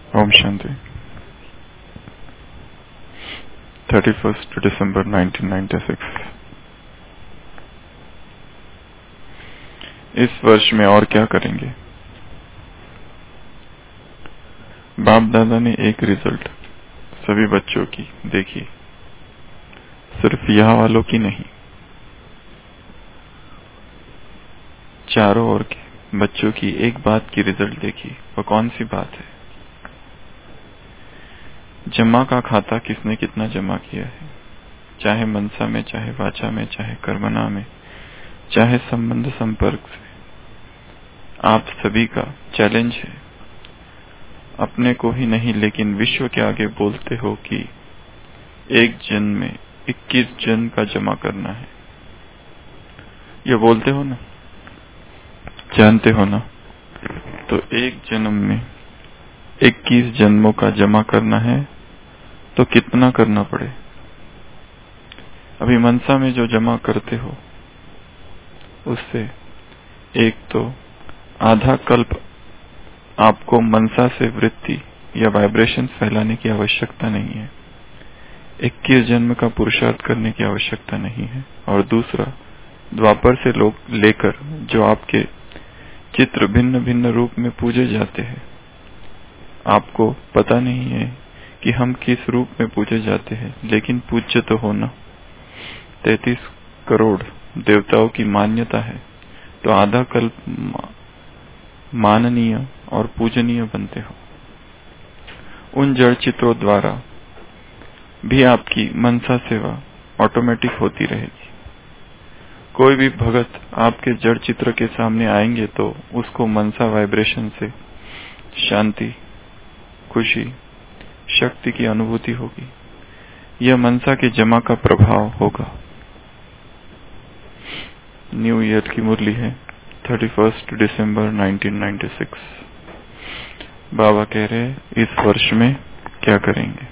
ओम शांति। 31 दिसंबर 1996। इस वर्ष में और क्या करेंगे? बाप दादा ने एक रिजल्ट सभी बच्चों की देखी, सिर्फ यहाँ वालों की नहीं, चारों ओर के बच्चों की एक बात की रिजल्ट देखी। वो कौन सी बात है? जमा का खाता किसने कितना जमा किया है, चाहे मनसा में, चाहे वाचा में, चाहे कर्मणा में, चाहे संबंध संपर्क से। आप सभी का चैलेंज है। अपने को ही नहीं लेकिन विश्व के आगे बोलते हो कि एक जन्म में 21 जन्म का जमा करना है। ये बोलते हो ना, जानते हो ना? तो एक जन्म में 21 जन्मों का जमा करना है तो कितना करना पड़े? अभी मनसा में जो जमा करते हो उससे एक तो आधा कल्प आपको मनसा से वृत्ति या वाइब्रेशन फैलाने की आवश्यकता नहीं है। 21 जन्म का पुरुषार्थ करने की आवश्यकता नहीं है। और दूसरा, द्वापर से लोग लेकर जो आपके चित्र भिन्न भिन्न रूप में पूजे जाते हैं, आपको पता नहीं है कि हम किस रूप में पूजे जाते हैं, लेकिन पूज्य तो हो ना। 33 करोड़ देवताओं की मान्यता है, तो आधा कल्प माननीय और पूजनीय बनते हो। उन जड़ चित्रों द्वारा भी आपकी मनसा सेवा ऑटोमेटिक होती रहेगी। कोई भी भगत आपके जड़ चित्र के सामने आएंगे तो उसको मनसा वाइब्रेशन से शांति, खुशी, शक्ति की अनुभूति होगी। यह मनसा के जमा का प्रभाव होगा। न्यू ईयर की मुरली है 31 दिसंबर 1996। बाबा कह रहे इस वर्ष में क्या करेंगे?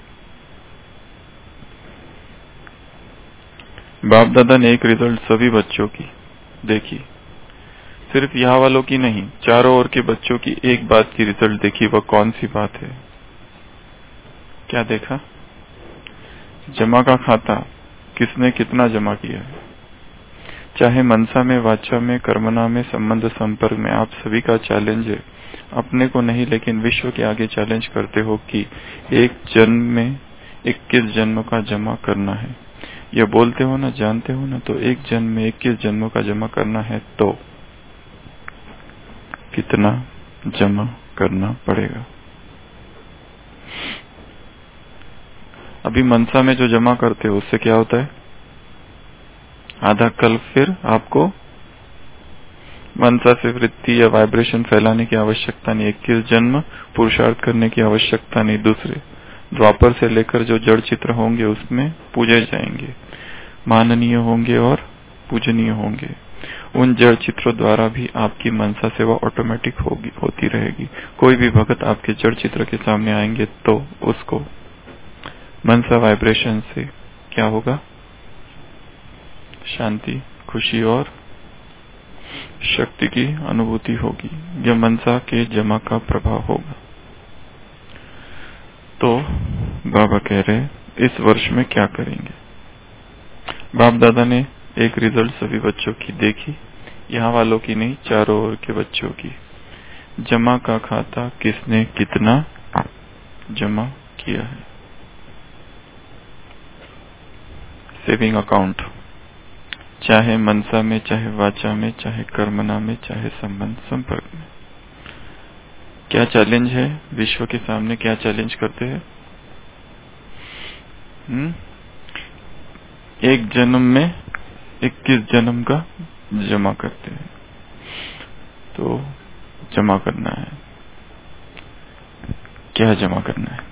बाप दादा ने एक रिजल्ट सभी बच्चों की देखी, सिर्फ यहाँ वालों की नहीं, चारों ओर के बच्चों की एक बात की रिजल्ट देखी। वह कौन सी बात है? क्या देखा? जमा का खाता किसने कितना जमा किया है। चाहे मनसा में, वाचा में, कर्मणा में, संबंध संपर्क में, आप सभी का चैलेंज है। अपने को नहीं लेकिन विश्व के आगे चैलेंज करते हो कि एक जन्म में 21 जन्मों का जमा करना है। यह बोलते हो ना, जानते हो ना? तो एक जन्म में 21 जन्मों का जमा करना है तो कितना जमा करना पड़ेगा? अभी मनसा में जो जमा करते हो उससे क्या होता है? आधा कल फिर आपको मनसा से वृत्ति या वाइब्रेशन फैलाने की आवश्यकता नहीं, 21 जन्म पुरुषार्थ करने की आवश्यकता नहीं। दूसरे, द्वापर से लेकर जो जड़ चित्र होंगे उसमें पूजे जाएंगे, माननीय होंगे और पूजनीय होंगे। उन जड़ चित्रों द्वारा भी आपकी मनसा सेवा ऑटोमेटिक होती रहेगी। कोई भी भगत आपके जड़ चित्र के सामने आएंगे तो उसको मनसा वाइब्रेशन से क्या होगा? शांति, खुशी और शक्ति की अनुभूति होगी। यह मनसा के जमा का प्रभाव होगा। तो बाबा कह रहे इस वर्ष में क्या करेंगे? बाप दादा ने एक रिजल्ट सभी बच्चों की देखी, यहाँ वालों की नहीं, चारों ओर के बच्चों की। जमा का खाता किसने कितना जमा किया है। सेविंग अकाउंट, चाहे मनसा में, चाहे वाचा में, चाहे कर्मणा में, चाहे संबंध संपर्क में। क्या चैलेंज है विश्व के सामने? क्या चैलेंज करते हैं? एक जन्म में 21 जन्म का जमा करते हैं, तो जमा करना है। क्या जमा करना है?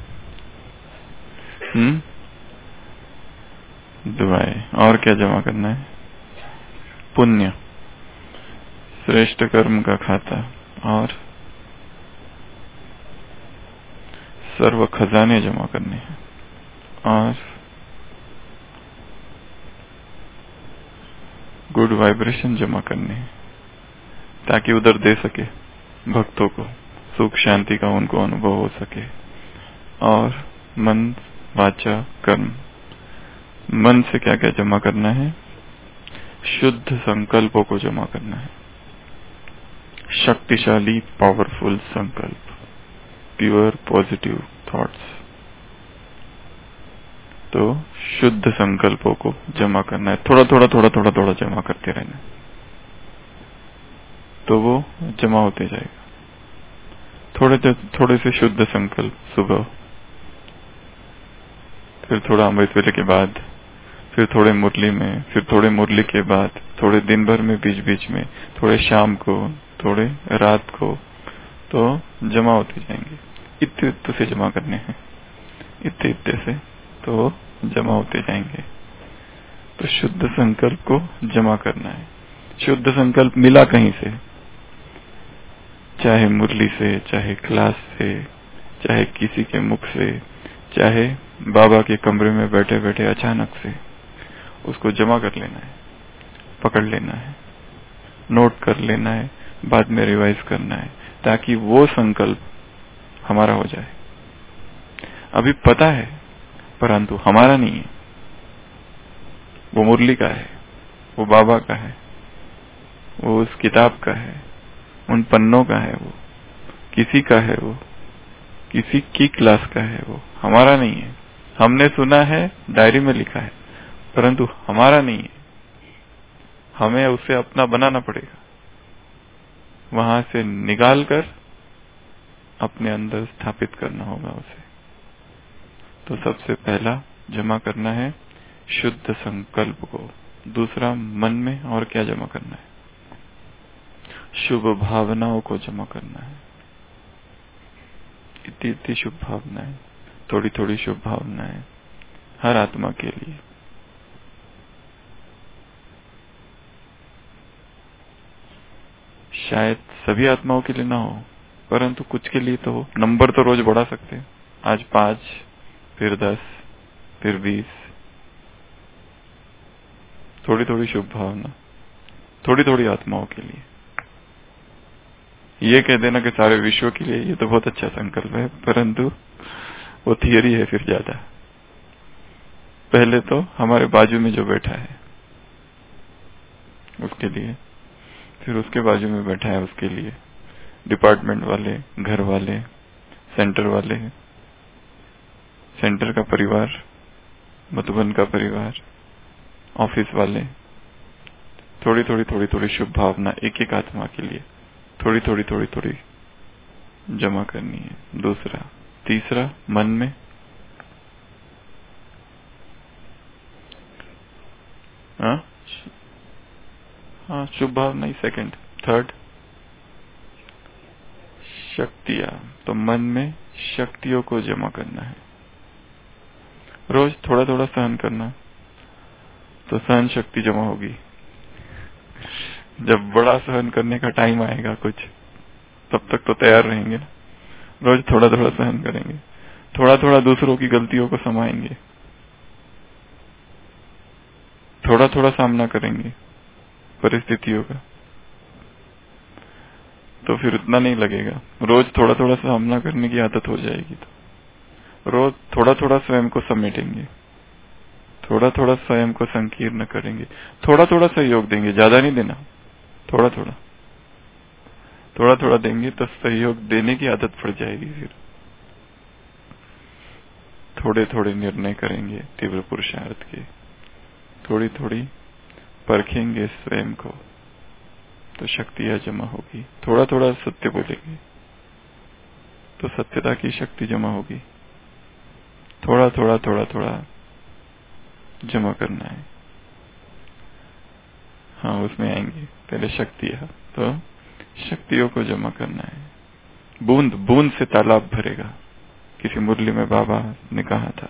दुआएं। और क्या जमा करना है? पुण्य, श्रेष्ठ कर्म का खाता और सर्व खजाने जमा करने हैं और गुड वाइब्रेशन जमा करने हैं ताकि उधर दे सके भक्तों को। सुख शांति का उनको अनुभव हो सके। और मन, वाचा, कर्म। मन से क्या क्या जमा करना है? शुद्ध संकल्पों को जमा करना है। शक्तिशाली पावरफुल संकल्प, प्योर पॉजिटिव थॉट्स। तो शुद्ध संकल्पों को जमा करना है, थोड़ा थोड़ा जमा करते रहना है, तो वो जमा होते जाएगा। थोड़े से शुद्ध संकल्प सुबह, फिर थोड़ा अमृत वेले के बाद, फिर थोड़े मुरली में, फिर थोड़े मुरली के बाद, थोड़े दिन भर में बीच बीच में, थोड़े शाम को, थोड़े रात को, तो जमा होते जाएंगे। इत्ते से जमा करने हैं, इत्ते से तो जमा होते जाएंगे। तो शुद्ध संकल्प को जमा करना है। शुद्ध संकल्प मिला कहीं से, चाहे मुरली से, चाहे क्लास से, चाहे किसी के मुख से, चाहे बाबा के कमरे में बैठे बैठे अचानक से, उसको जमा कर लेना है, पकड़ लेना है, नोट कर लेना है, बाद में रिवाइज करना है, ताकि वो संकल्प हमारा हो जाए। अभी पता है परंतु हमारा नहीं है, वो मुरली का है, वो बाबा का है, वो उस किताब का है, उन पन्नों का है, वो किसी का है, वो किसी की क्लास का है, वो हमारा नहीं है। हमने सुना है, डायरी में लिखा है, परंतु हमारा नहीं है। हमें उसे अपना बनाना पड़ेगा, वहां से निकाल कर अपने अंदर स्थापित करना होगा उसे। तो सबसे पहला जमा करना है शुद्ध संकल्प को। दूसरा, मन में और क्या जमा करना है? शुभ भावनाओं को जमा करना है। इतनी शुभ भावनाएं, थोड़ी थोड़ी शुभ भावनाएं हर आत्मा के लिए। शायद सभी आत्माओं के लिए ना हो, परंतु कुछ के लिए तो हो। नंबर तो रोज बढ़ा सकते हैं, आज 5, फिर 10, फिर 20। थोड़ी थोड़ी शुभ भावना, थोड़ी थोड़ी आत्माओं के लिए। ये कह देना कि सारे विश्व के लिए, ये तो बहुत अच्छा संकल्प है, परंतु वो थियरी है फिर ज्यादा। पहले तो हमारे बाजू में जो बैठा है उसके लिए, फिर उसके बाजू में बैठा है उसके लिए, डिपार्टमेंट वाले, घर वाले, सेंटर वाले, सेंटर का परिवार, मधुबन का परिवार, ऑफिस वाले। थोड़ी थोड़ी शुभ भावना एक एक आत्मा के लिए थोड़ी थोड़ी जमा करनी है। दूसरा, तीसरा, मन में हाँ शुभ भावना ही सेकंड। थर्ड, शक्तियां। तो मन में शक्तियों को जमा करना है। रोज थोड़ा थोड़ा सहन करना, तो सहन शक्ति जमा होगी। जब बड़ा सहन करने का टाइम आएगा कुछ, तब तक तो तैयार रहेंगे ना। रोज थोड़ा थोड़ा सहन करेंगे, थोड़ा थोड़ा दूसरों की गलतियों को समाएंगे, थोड़ा थोड़ा सामना करेंगे परिस्थितियों का, तो फिर उतना नहीं लगेगा। रोज थोड़ा थोड़ा सामना करने की आदत हो जाएगी, तो रोज थोड़ा थोड़ा स्वयं को समेटेंगे, थोड़ा थोड़ा स्वयं को संकीर्ण करेंगे, थोड़ा थोड़ा सहयोग देंगे, ज्यादा नहीं देना, थोड़ा थोड़ा देंगे, तो सहयोग देने की आदत पड़ जाएगी। फिर थोड़े थोड़े निर्णय करेंगे तीव्र पुरुषार्थ के, थोड़ी थोड़ी परखेंगे स्वयं को, तो शक्तियां जमा होगी। थोड़ा थोड़ा सत्य बोलेंगे, तो सत्यता की शक्ति जमा होगी। थोड़ा थोड़ा जमा करना है। हाँ, उसमें आएंगे। पहले शक्तियां, तो शक्तियों को जमा करना है। बूंद बूंद से तालाब भरेगा। किसी मुरली में बाबा ने कहा था,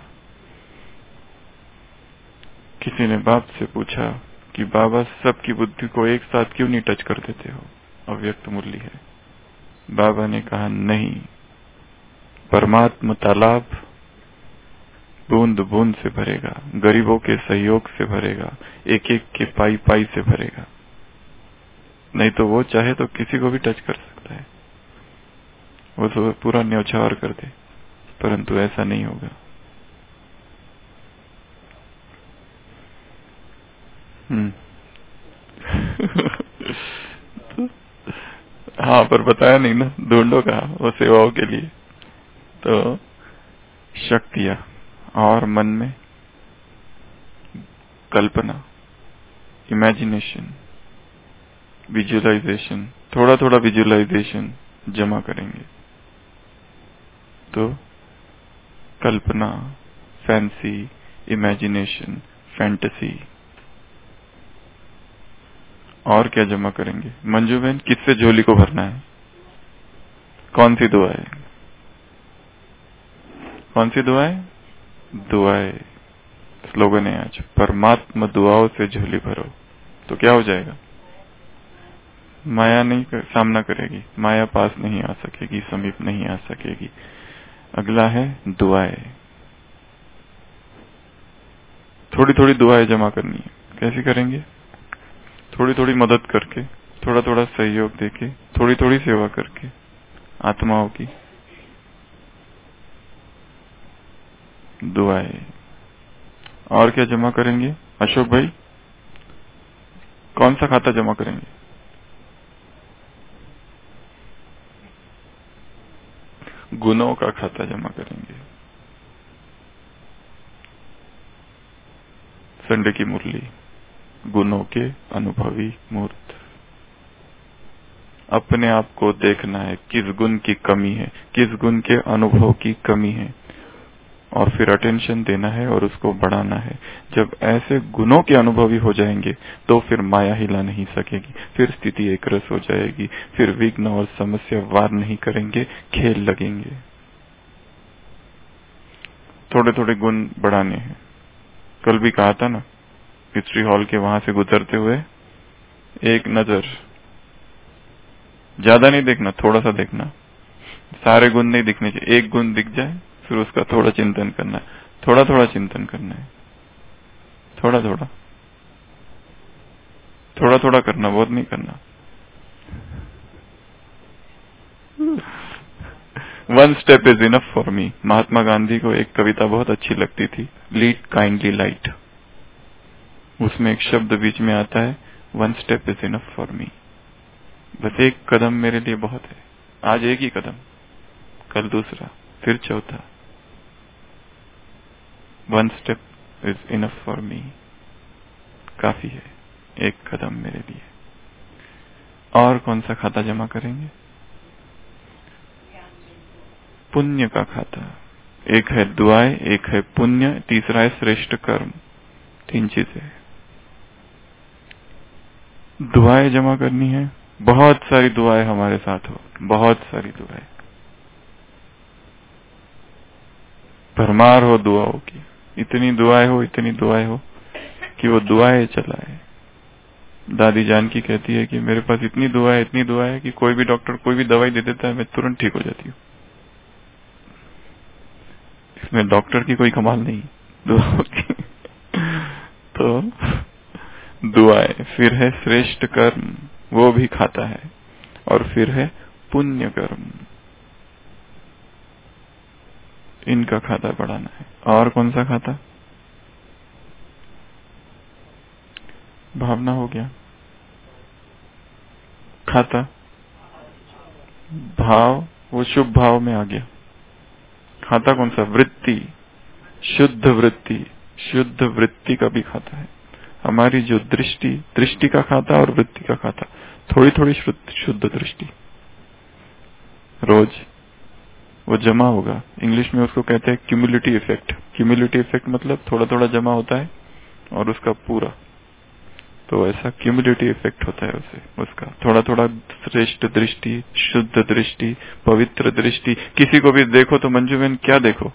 किसी ने बाप से पूछा कि बाबा सबकी बुद्धि को एक साथ क्यों नहीं टच कर देते हो, अव्यक्त मुरली है। बाबा ने कहा, नहीं, परमात्मा तालाब बूंद बूंद से भरेगा, गरीबों के सहयोग से भरेगा, एक एक के पाई पाई से भरेगा। नहीं तो वो चाहे तो किसी को भी टच कर सकता है। वो तो पूरा न्यौछावर कर दे, परंतु ऐसा नहीं होगा। हाँ, पर बताया नहीं ना, ढूंढो कहा वो सेवाओं के लिए। तो शक्तियां और मन में कल्पना, इमेजिनेशन, विजुअलाइजेशन, थोड़ा थोड़ा विजुअलाइजेशन जमा करेंगे तो कल्पना, फैंसी, इमेजिनेशन, फैंटेसी। और क्या जमा करेंगे मंजू बहन? किससे झोली को भरना है? कौन सी दुआ है? कौन सी दुआ है? दुआएं। स्लोगन है आज, परमात्मा दुआओं से झोली भरो। तो क्या हो जाएगा? माया नहीं सामना करेगी, माया पास नहीं आ सकेगी, समीप नहीं आ सकेगी। अगला है दुआएं। थोड़ी थोड़ी दुआएं जमा करनी है। कैसे करेंगे? थोड़ी थोड़ी मदद करके, थोड़ा थोड़ा सहयोग देके, थोड़ी थोड़ी सेवा करके आत्माओं की दुआएं। और क्या जमा करेंगे अशोक भाई? कौन सा खाता जमा करेंगे? गुणों का खाता जमा करेंगे। संडे की मुरली, गुणों के अनुभवी मूर्त। अपने आप को देखना है, किस गुण की कमी है, किस गुण के अनुभव की कमी है, और फिर अटेंशन देना है और उसको बढ़ाना है। जब ऐसे गुणों के अनुभवी हो जाएंगे तो फिर माया हिला नहीं सकेगी, फिर स्थिति एक रस हो जाएगी, फिर विघ्न और समस्या वार नहीं करेंगे, खेल लगेंगे। थोड़े थोड़े गुण बढ़ाने हैं। कल भी कहा था ना, हिस्ट्री हॉल के वहां से गुजरते हुए एक नजर, ज्यादा नहीं देखना, थोड़ा सा देखना, सारे गुण नहीं दिखने चाहिए। एक गुण दिख जाए फिर उसका थोड़ा चिंतन करना है, थोड़ा थोड़ा चिंतन करना है, थोड़ा थोड़ा थोड़ा थोड़ा करना, बहुत नहीं करना। One step is enough for me. Mahatma Gandhi को एक कविता बहुत अच्छी लगती थी, लीड काइंडली लाइट। उसमें एक शब्द बीच में आता है, one step is enough for me. बस एक कदम मेरे लिए बहुत है। आज एक ही कदम, कल दूसरा, फिर चौथा। One step is enough for me, काफी है एक कदम मेरे लिए। और कौन सा खाता जमा करेंगे? पुण्य का खाता। एक है दुआएं, एक है पुण्य, तीसरा है श्रेष्ठ कर्म। 3 चीजें। दुआएं जमा करनी है, बहुत सारी दुआएं हमारे साथ हो, बहुत सारी दुआएं, भरमार हो दुआओं की। इतनी दुआएं हो कि वो दुआएं चलाए। दादी जानकी कहती है कि मेरे पास इतनी दुआ है कि कोई भी डॉक्टर कोई भी दवाई दे देता है, मैं तुरंत ठीक हो जाती हूँ। इसमें डॉक्टर की कोई कमाल नहीं, दुआओं की। तो दुआएं, फिर है श्रेष्ठ कर्म, वो भी खाता है, और फिर है पुण्य कर्म। इनका खाता बढ़ाना है। और कौन सा खाता? भावना हो गया। खाता भाव, वो शुभ भाव में आ गया। खाता कौन सा? वृत्ति, शुद्ध वृत्ति। शुद्ध वृत्ति का भी खाता है। हमारी जो दृष्टि का खाता और वृत्ति का खाता, थोड़ी थोड़ी शुद्ध दृष्टि रोज वो जमा होगा। इंग्लिश में उसको कहते हैं क्यूमुलेटिव इफेक्ट। क्यूमुलेटिव इफेक्ट मतलब थोड़ा थोड़ा जमा होता है और उसका पूरा, तो ऐसा क्यूमुलेटिव इफेक्ट होता है उसका थोड़ा थोड़ा श्रेष्ठ दृष्टि, शुद्ध दृष्टि, पवित्र दृष्टि। किसी को भी देखो तो मंजू बहन क्या देखो?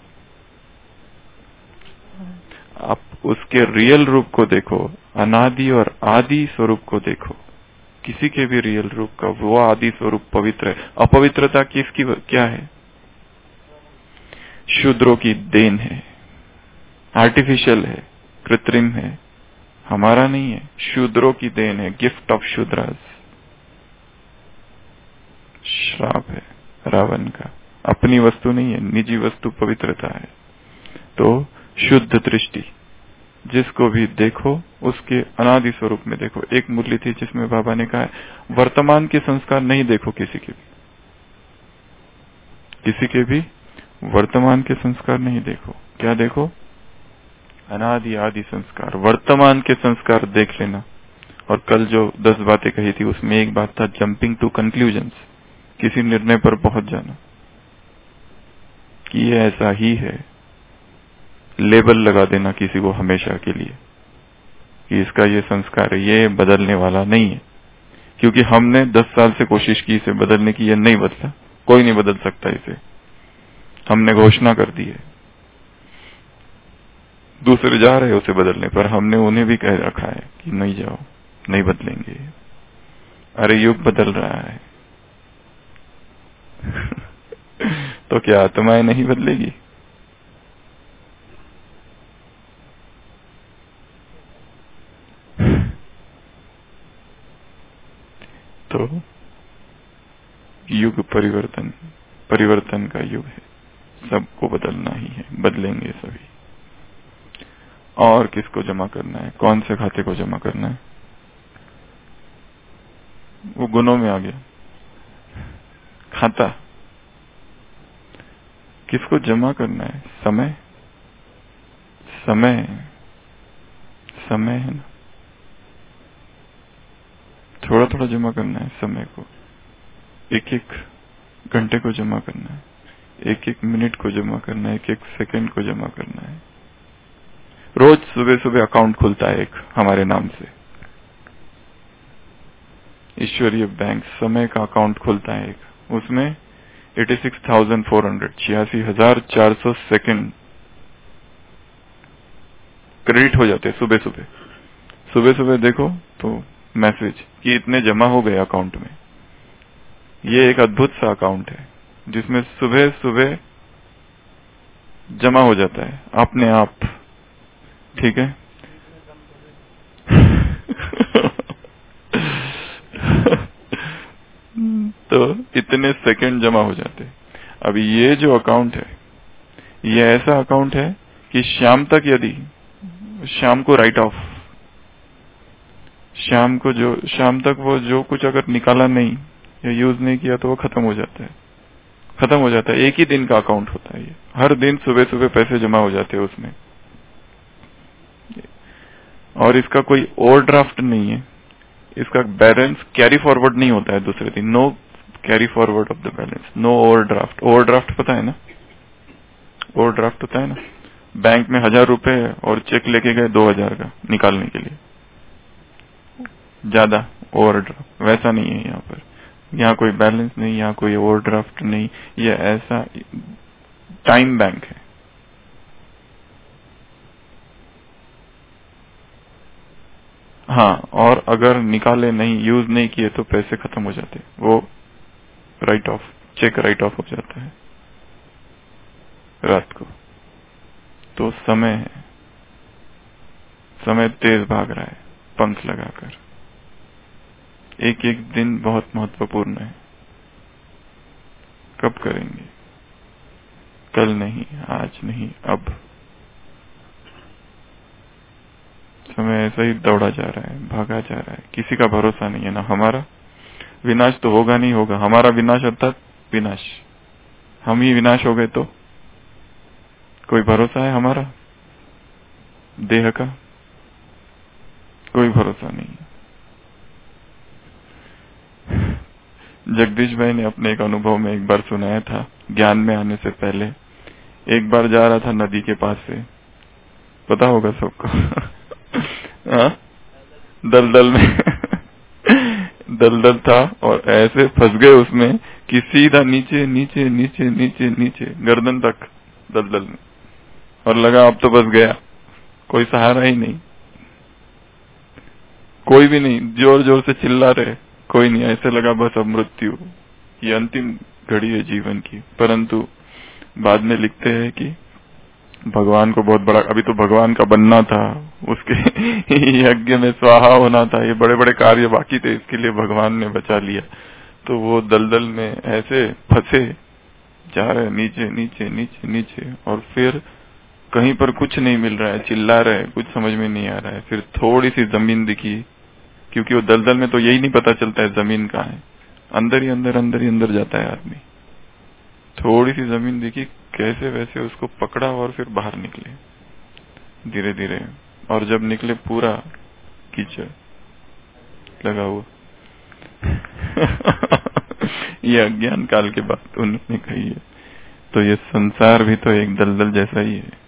आप उसके रियल रूप को देखो, अनादि और आदि स्वरूप को देखो। किसी के भी रियल रूप का वो आदि स्वरूप पवित्र है। अपवित्रता किसकी क्या है? शूद्रों की देन है, आर्टिफिशियल है, कृत्रिम है, हमारा नहीं है। शूद्रों की देन है, गिफ्ट ऑफ शूद्रास। श्राप है, रावण का। अपनी वस्तु नहीं है, निजी वस्तु पवित्रता है। तो शुद्ध दृष्टि, जिसको भी देखो उसके अनादि स्वरूप में देखो। एक मुरली थी जिसमें बाबा ने कहा है वर्तमान के संस्कार नहीं देखो, किसी के भी वर्तमान के संस्कार नहीं देखो। क्या देखो? अनादि आदि संस्कार, वर्तमान के संस्कार देख लेना। और कल जो 10 बातें कही थी उसमें एक बात था जंपिंग टू कंक्लूजन्स, किसी निर्णय पर पहुंच जाना कि ये ऐसा ही है, लेबल लगा देना किसी को हमेशा के लिए कि इसका ये संस्कार है, ये बदलने वाला नहीं है। क्योंकि हमने 10 साल से कोशिश की इसे बदलने की, ये नहीं बदला, कोई नहीं बदल सकता इसे। हमने घोषणा कर दी है, दूसरे जा रहे उसे बदलने पर, हमने उन्हें भी कह रखा है कि नहीं जाओ, नहीं बदलेंगे। अरे युग बदल रहा है तो क्या आत्माएं नहीं बदलेगी? तो युग परिवर्तन का युग है, सबको बदलना ही है, बदलेंगे सभी। और किसको जमा करना है? कौन से खाते को जमा करना है? वो गुणों में आ गया खाता। किसको जमा करना है? समय है ना, थोड़ा थोड़ा जमा करना है समय को। एक एक घंटे को जमा करना है, एक एक मिनट को जमा करना है, एक एक सेकंड को जमा करना है। रोज सुबह सुबह अकाउंट खुलता है एक हमारे नाम से, ईश्वरीय बैंक समय का अकाउंट खुलता है एक, उसमें 86,400 सेकंड क्रेडिट हो जाते हैं सुबह सुबह देखो तो मैसेज कि इतने जमा हो गए अकाउंट में। ये एक अद्भुत सा अकाउंट है जिसमें सुबह सुबह जमा हो जाता है अपने आप, ठीक है। तो इतने सेकंड जमा हो जाते हैं। अभी ये जो अकाउंट है, ये ऐसा अकाउंट है कि शाम तक, यदि शाम को राइट ऑफ, शाम तक वो जो कुछ अगर निकाला नहीं या यूज नहीं किया तो वो खत्म हो जाता है। एक ही दिन का अकाउंट होता है ये, हर दिन सुबह सुबह पैसे जमा हो जाते हैं उसमें। और इसका कोई ओवरड्राफ्ट नहीं है, इसका बैलेंस कैरी फॉरवर्ड नहीं होता है दूसरे दिन। No carry forward of the balance, no overdraft. Overdraft पता है ना? ओवरड्राफ्ट होता है ना, बैंक में 1000 रुपए और चेक लेके गए 2000 का निकालने के लिए, ज्यादा ओवरड्राफ्ट। वैसा नहीं है यहाँ पर, यहाँ कोई बैलेंस नहीं, यहाँ कोई ओवरड्राफ्ट नहीं, ये ऐसा टाइम बैंक है। हाँ, और अगर निकाले नहीं, यूज नहीं किए तो पैसे खत्म हो जाते, वो write off, cheque write off हो जाता है रात को। तो समय है, समय तेज भाग रहा है पंख लगाकर। एक एक दिन बहुत महत्वपूर्ण है। कब करेंगे? कल नहीं, आज नहीं, अब। समय ऐसा ही दौड़ा जा रहा है, भागा जा रहा है, किसी का भरोसा नहीं है ना। हमारा विनाश तो होगा नहीं होगा, हमारा विनाश अर्थात विनाश, हम ही विनाश हो गए तो कोई भरोसा है हमारा? देह का कोई भरोसा नहीं। जगदीश भाई ने अपने एक अनुभव में एक बार सुनाया था, ज्ञान में आने से पहले। एक बार जा रहा था नदी के पास से, पता होगा सबको दलदल में दलदल था और ऐसे फंस गए उसमें कि सीधा नीचे नीचे नीचे नीचे नीचे गर्दन तक दलदल में, और लगा अब तो बस गया, कोई सहारा ही नहीं, कोई भी नहीं। जोर जोर से चिल्ला रहे, कोई नहीं, ऐसे लगा बस अब मृत्यु, ये अंतिम घड़ी है जीवन की। परंतु बाद में लिखते हैं कि भगवान को बहुत बड़ा, अभी तो भगवान का बनना था, उसके यज्ञ में स्वाहा होना था, ये बड़े बड़े कार्य बाकी थे, इसके लिए भगवान ने बचा लिया। तो वो दलदल में ऐसे फंसे जा रहे, नीचे नीचे नीचे नीचे, और फिर कहीं पर कुछ नहीं मिल रहा है, चिल्ला रहे, कुछ समझ में नहीं आ रहा है। फिर थोड़ी सी जमीन दिखी, क्योंकि वो दलदल में तो यही नहीं पता चलता है जमीन कहाँ है, अंदर ही अंदर अंदर ही अंदर जाता है आदमी। थोड़ी सी जमीन दिखी, कैसे वैसे उसको पकड़ा और फिर बाहर निकले धीरे धीरे, और जब निकले पूरा कीचड़ लगा हुआ। ये अज्ञान काल के बाद उन्होंने कही है। तो ये संसार भी तो एक दलदल जैसा ही है,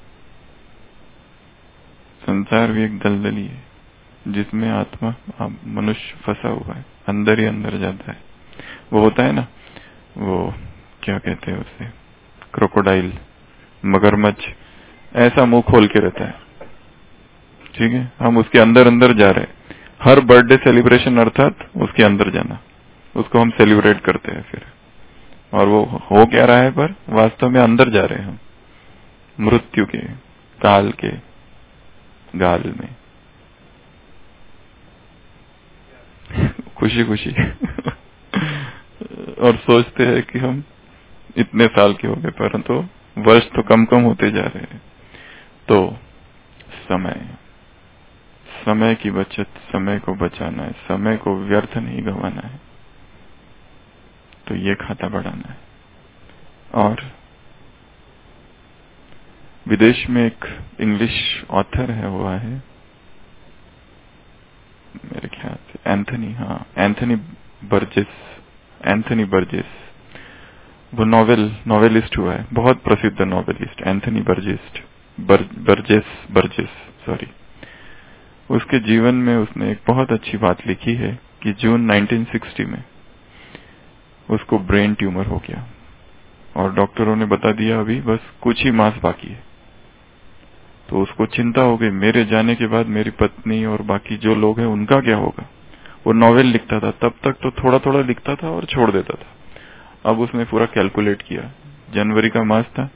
संसार भी एक दलदल ही है, जिसमें आत्मा मनुष्य फंसा हुआ है, अंदर ही अंदर जाता है। वो होता है ना, वो क्या कहते हैं उसे, क्रोकोडाइल, मगरमच्छ, ऐसा मुंह खोल के रहता है, ठीक है। हम उसके अंदर अंदर जा रहे हैं। हर बर्थडे सेलिब्रेशन अर्थात उसके अंदर जाना, उसको हम सेलिब्रेट करते हैं फिर, और वो हो क्या रहा है, पर वास्तव में अंदर जा रहे हैं हम, मृत्यु के काल के गाल में, खुशी खुशी। और सोचते हैं कि हम इतने साल के हो गए, परंतु वर्ष तो कम कम होते जा रहे हैं। तो समय की बचत, समय को बचाना है, समय को व्यर्थ नहीं गंवाना है, तो ये खाता बढ़ाना है। और विदेश में एक इंग्लिश ऑथर है, हुआ है मेरे ख्याल से एंथनी बर्जेस, वो नॉवेलिस्ट हुआ है, बहुत प्रसिद्ध नॉवेलिस्ट, एंथनी बर्जेस, सॉरी। उसके जीवन में उसने एक बहुत अच्छी बात लिखी है कि जून 1960 में उसको ब्रेन ट्यूमर हो गया, और डॉक्टरों ने बता दिया अभी बस कुछ ही मास बाकी है। तो उसको चिंता हो गई, मेरे जाने के बाद मेरी पत्नी और बाकी जो लोग हैं उनका क्या होगा। वो नॉवेल लिखता था, तब तक तो थोड़ा थोड़ा लिखता था और छोड़ देता था। अब उसने पूरा कैलकुलेट किया, जनवरी का मास था,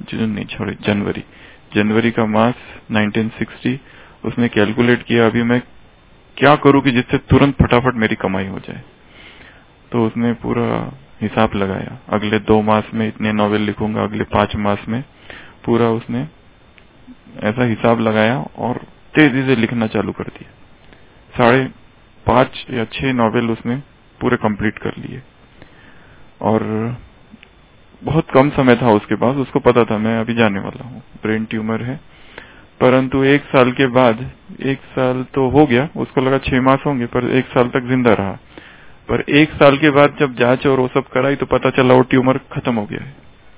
जनवरी का मास 1960, उसने कैलकुलेट किया अभी मैं क्या करूं कि जिससे तुरंत फटाफट मेरी कमाई हो जाए। तो उसने पूरा हिसाब लगाया, अगले 2 मास में इतने नॉवेल लिखूंगा, अगले 5 मास में, पूरा उसने ऐसा हिसाब लगाया और तेजी से लिखना चालू कर दिया। 5.5 या 6 नॉवेल उसने पूरे कंप्लीट कर लिए, और बहुत कम समय था उसके पास। उसको पता था मैं अभी जाने वाला हूँ, ब्रेन ट्यूमर है। परंतु 1 साल के बाद, 1 साल तो हो गया, उसको लगा 6 मास होंगे, पर 1 साल तक जिंदा रहा। पर 1 साल के बाद जब जांच और वो सब कराई तो पता चला वो ट्यूमर खत्म हो गया है।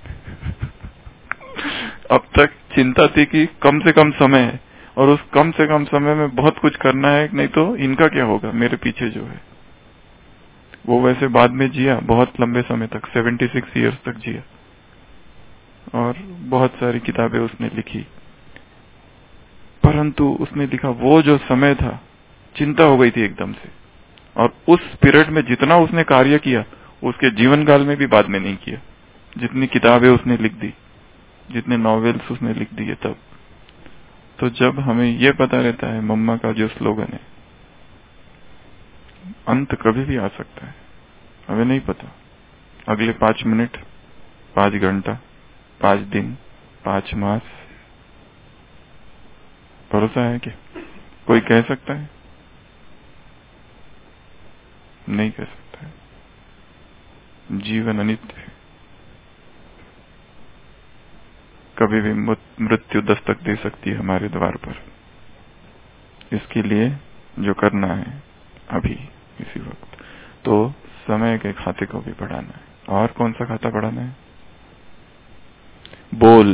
अब तक चिंता थी कि कम से कम समय है, और उस कम से कम समय में बहुत कुछ करना है, नहीं तो इनका क्या होगा मेरे पीछे जो है। वो वैसे बाद में जिया बहुत लंबे समय तक, 76 ईयर्स तक जिया, और बहुत सारी किताबें उसने लिखी। परंतु उसने लिखा वो जो समय था, चिंता हो गई थी एकदम से, और उस पीरियड में जितना उसने कार्य किया उसके जीवन काल में भी बाद में नहीं किया। जितनी किताबें उसने लिख दी, जितने नॉवेल्स उसने लिख दिए तब। तो जब हमें ये पता रहता है, मम्मा का जो स्लोगन है, अंत कभी भी आ सकता है, हमें नहीं पता, अगले 5 मिनट, 5 घंटा, 5 दिन, 5 मास, भरोसा है क्या? कोई कह सकता है? नहीं कह सकता है। जीवन अनित्य है, कभी भी मृत्यु दस्तक दे सकती है हमारे द्वार पर। इसके लिए जो करना है अभी इसी वक्त, तो समय के खाते को भी बढ़ाना है। और कौन सा खाता बढ़ाना है? बोल,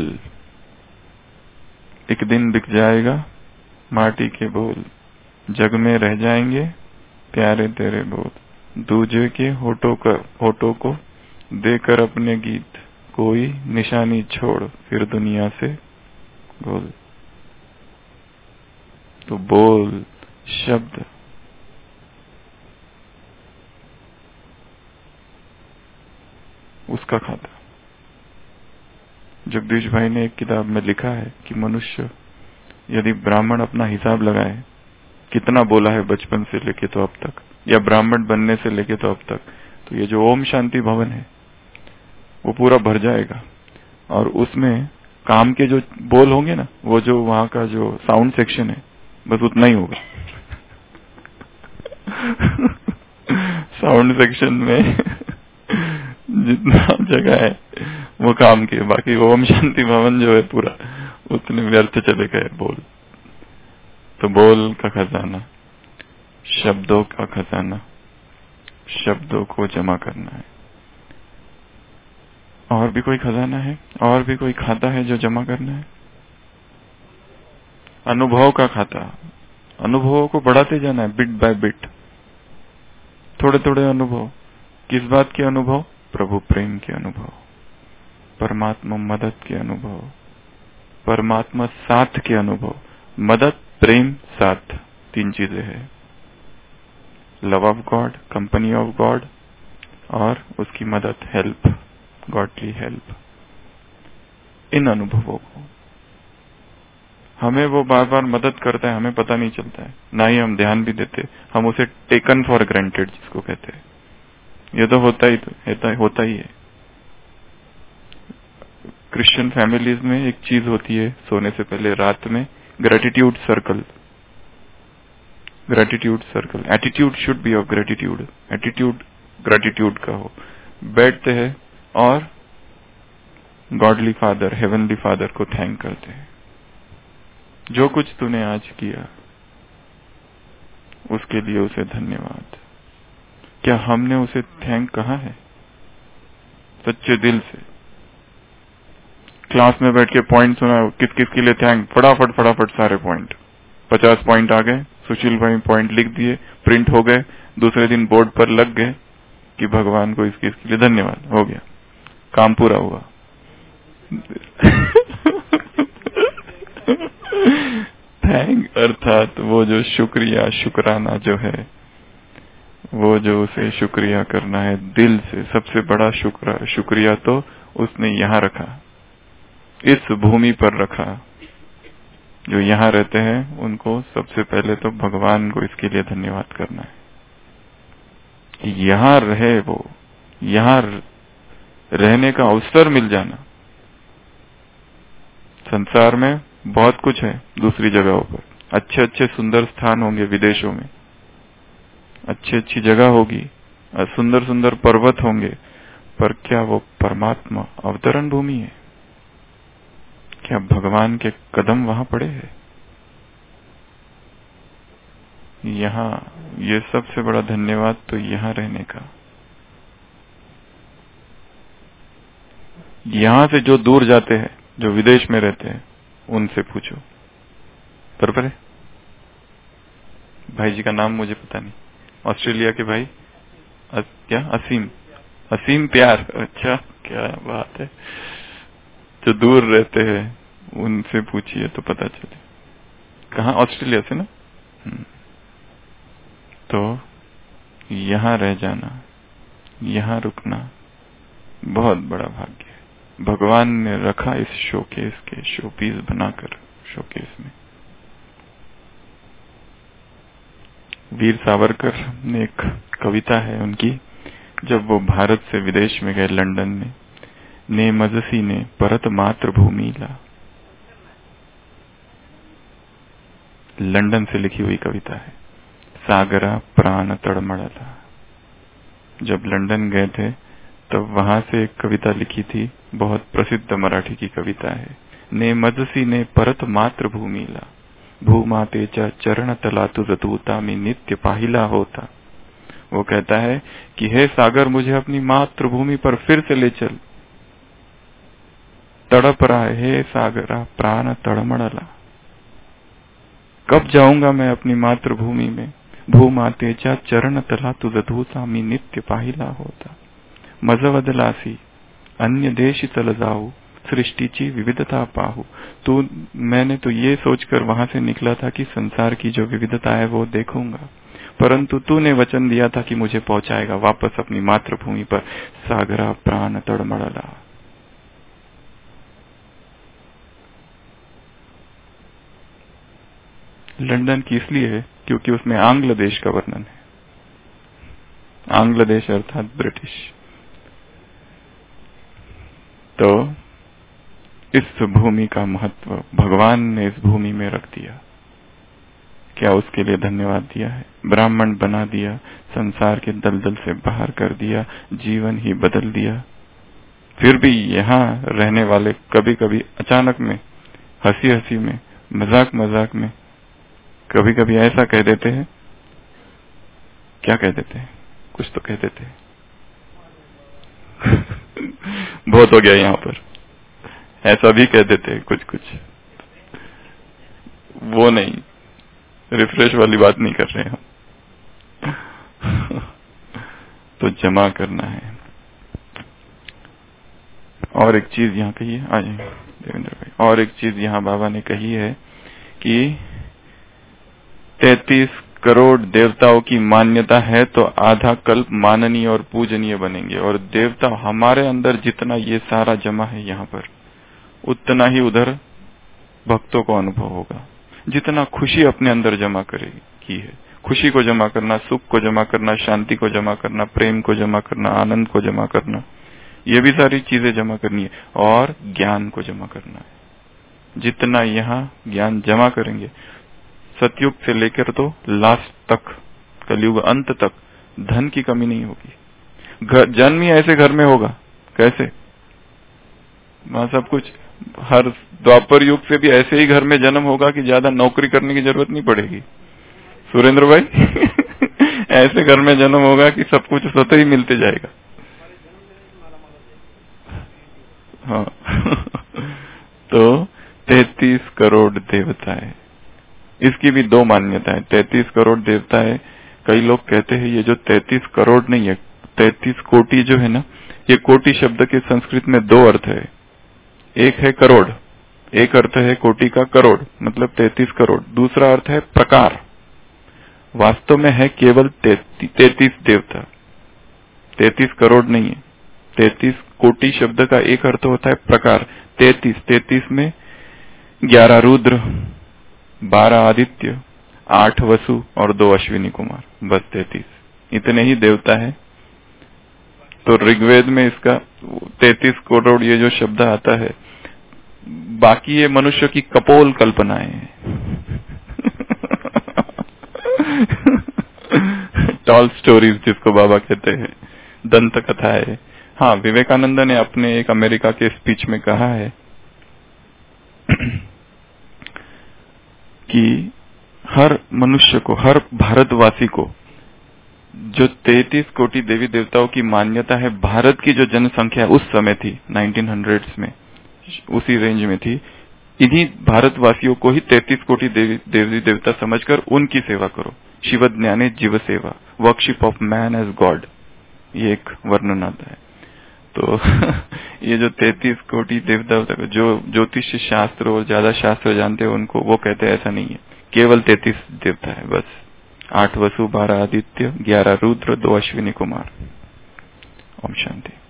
एक दिन बिक जाएगा माटी के बोल, जग में रह जाएंगे प्यारे तेरे बोल। दूजे के होठों को देकर अपने गीत, कोई निशानी छोड़ फिर दुनिया से बोल। तो बोल शब्द, उसका खाता। जगदीश भाई ने एक किताब में लिखा है कि मनुष्य यदि ब्राह्मण अपना हिसाब लगाए, कितना बोला है बचपन से लेके तो अब तक, या ब्राह्मण बनने से लेके तो अब तक, तो ये जो ओम शांति भवन है वो पूरा भर जाएगा, और उसमें काम के जो बोल होंगे ना, वो जो वहां का जो साउंड सेक्शन है बस उतना ही होगा। साउंड सेक्शन में जितना जगह है वो काम के, बाकी ओम शांति भवन जो है पूरा उतने व्यर्थ चले गए बोल। तो बोल का खजाना, शब्दों का खजाना, शब्दों को जमा करना है। और भी कोई खजाना है? और भी कोई खाता है जो जमा करना है? अनुभव का खाता। अनुभवों को बढ़ाते जाना है, बिट बाय बिट, थोड़े थोड़े अनुभव। किस बात के अनुभव? प्रभु प्रेम के अनुभव, परमात्मा मदद के अनुभव, परमात्मा साथ के अनुभव। मदद, प्रेम, साथ, 3 चीजें हैं। Love of God, company of God, और उसकी मदद, हेल्प, गॉडली हेल्प। इन अनुभवों को हमें वो बार बार मदद करता है, हमें पता नहीं चलता है, ना ही हम ध्यान भी देते, हम उसे टेकन फॉर ग्रांटेड जिसको कहते हैं। ये तो होता ही है। क्रिश्चियन फैमिलीज में एक चीज होती है सोने से पहले रात में, gratitude circle. Gratitude circle, attitude should be of gratitude, attitude gratitude का हो। बैठते हैं और गॉडली फादर, हेवनली फादर को थैंक करते हैं। जो कुछ तूने आज किया उसके लिए उसे धन्यवाद। क्या हमने उसे थैंक कहा है सच्चे दिल से? क्लास में बैठ के पॉइंट सुना, किस किस के लिए थैंक, फटाफट सारे पॉइंट, 50 पॉइंट आ गए, सुशील भाई पॉइंट लिख दिए, प्रिंट हो गए, दूसरे दिन बोर्ड पर लग गए कि भगवान को इसके लिए धन्यवाद, हो गया, काम पूरा हुआ। थैंक अर्थात वो जो शुक्रिया, शुक्राना जो है, वो जो उसे शुक्रिया करना है दिल से। सबसे बड़ा शुक्रिया तो उसने यहाँ रखा, इस भूमि पर रखा। जो यहाँ रहते हैं उनको सबसे पहले तो भगवान को इसके लिए धन्यवाद करना है कि यहाँ रहे वो, यहाँ रहने का अवसर मिल जाना। संसार में बहुत कुछ है दूसरी जगहों पर, अच्छे अच्छे सुंदर स्थान होंगे विदेशों में, अच्छी अच्छी जगह होगी, सुंदर सुंदर पर्वत होंगे, पर क्या वो परमात्मा अवतरण भूमि है? क्या भगवान के कदम वहां पड़े हैं? यहाँ ये सबसे बड़ा धन्यवाद तो यहाँ रहने का। यहाँ से जो दूर जाते हैं, जो विदेश में रहते हैं, उनसे पूछो। बराबर है? भाई जी का नाम मुझे पता नहीं, ऑस्ट्रेलिया के भाई, क्या असीम प्यार, अच्छा क्या बात है। जो दूर रहते हैं उनसे पूछिए तो पता चले। कहाँ? ऑस्ट्रेलिया से ना? तो यहाँ रह जाना, यहाँ रुकना बहुत बड़ा भाग्य है। भगवान ने रखा इस शोकेस के, शोपीस बनाकर शोकेस में। वीर सावरकर ने एक कविता है उनकी, जब वो भारत से विदेश में गए लंदन में, ने मजसी ने परत मातृभूमि ला। लंदन से लिखी हुई कविता है। सागरा प्राण तड़मड़ला। जब लंदन गए थे तब वहां से एक कविता लिखी थी, बहुत प्रसिद्ध मराठी की कविता है। ने मजसी ने परत मातृभूमी ला, भूमातेच्या चरण तला तुझ दूता मी नित्य पाहिला होता। वो कहता है कि हे सागर, मुझे अपनी मातृभूमि पर फिर से ले चल। तड़प रहा है हे सागरा प्राण तड़मड़ला। कब जाऊंगा मैं अपनी मातृभूमि में? भूमातेच्या चरण तला तुझ दूता मी नित्य पाहिला होता। मज बदलासी अन्य देश चल जाऊ, सृष्टीची विविधता पाहू। मैंने तो ये सोचकर वहां से निकला था कि संसार की जो विविधता है वो देखूंगा, परंतु तूने वचन दिया था कि मुझे पहुंचाएगा वापस अपनी मातृभूमि पर। सागरा प्राण तड़मड़ला। लंदन की इसलिए है क्योंकि उसमें आंग्ल देश का वर्णन है। आंग्ल देश अर्थात ब्रिटिश। तो इस भूमि का महत्व भगवान ने इस भूमि में रख दिया। क्या उसके लिए धन्यवाद दिया है? ब्राह्मण बना दिया, संसार के दलदल से बाहर कर दिया, जीवन ही बदल दिया। फिर भी यहाँ रहने वाले कभी कभी अचानक में, हंसी हंसी में, मजाक मजाक में कभी कभी ऐसा कह देते हैं। क्या कह देते हैं? कुछ तो कह देते हैं। बहुत हो गया यहाँ पर, ऐसा भी कह देते हैं कुछ कुछ। वो नहीं, रिफ्रेश वाली बात नहीं कर रहे हम। तो जमा करना है। और एक चीज यहाँ कही है, आ जाए देवेंद्र भाई। और एक चीज यहाँ बाबा ने कही है कि 33 करोड़ देवताओं की मान्यता है तो आधा कल्प माननीय और पूजनीय बनेंगे। और देवता हमारे अंदर जितना ये सारा जमा है यहाँ पर, उतना ही उधर भक्तों को अनुभव होगा। जितना खुशी अपने अंदर जमा करेगी की है, खुशी को जमा करना, सुख को जमा करना, शांति को जमा करना, प्रेम को जमा करना, आनंद को जमा करना, ये भी सारी चीजें जमा करनी है। और ज्ञान को जमा करना है। जितना यहाँ ज्ञान जमा करेंगे, सतयुग से लेकर तो लास्ट तक, कलयुग अंत तक धन की कमी नहीं होगी। जन्म ही ऐसे घर में होगा। कैसे? वहां सब कुछ, हर द्वापर युग से भी ऐसे ही घर में जन्म होगा कि ज्यादा नौकरी करने की जरूरत नहीं पड़ेगी। सुरेंद्र भाई ऐसे घर में जन्म होगा कि सब कुछ स्वतः ही मिलते जाएगा। हाँ। तो 33 करोड़ देवता है। इसकी भी दो मान्यता है। 33 करोड़ देवता है। कई लोग कहते हैं ये जो 33 करोड़ नहीं है, 33 कोटि जो है ना, ये कोटि शब्द के संस्कृत में दो अर्थ है। एक है करोड़, एक अर्थ है कोटि का करोड़ मतलब 33 करोड़। दूसरा अर्थ है प्रकार। वास्तव में है केवल 33 देवता, 33 करोड़ नहीं है। 33 कोटि शब्द का एक अर्थ होता है प्रकार। 33 में 11 रुद्र, 12 आदित्य, 8 वसु और 2 अश्विनी कुमार, बस 33 इतने ही देवता है। तो ऋग्वेद में इसका 33 करोड़ ये जो शब्द आता है, बाकी ये मनुष्य की कपोल कल्पनाएं हैं। टॉल स्टोरीज जिसको बाबा कहते हैं, दंत कथा है। हाँ, विवेकानंद ने अपने एक अमेरिका के स्पीच में कहा है कि हर मनुष्य को, हर भारतवासी को जो 33 कोटि देवी देवताओं की मान्यता है, भारत की जो जनसंख्या उस समय थी 1900s में, उसी रेंज में थी, इन्हीं भारतवासियों को ही 33 कोटि देवी देवता समझकर उनकी सेवा करो। शिव ज्ञाने जीव सेवा, worship of man as God, ये एक वर्णन आता है। तो ये जो 33 कोटि देवता जो ज्योतिष शास्त्र और ज्यादा शास्त्र जानते हैं उनको वो कहते हैं ऐसा नहीं है, केवल 33 देवता है बस। 8 वसु, 12 आदित्य, 11 रुद्र, 2 अश्विनी कुमार। ओम शांति।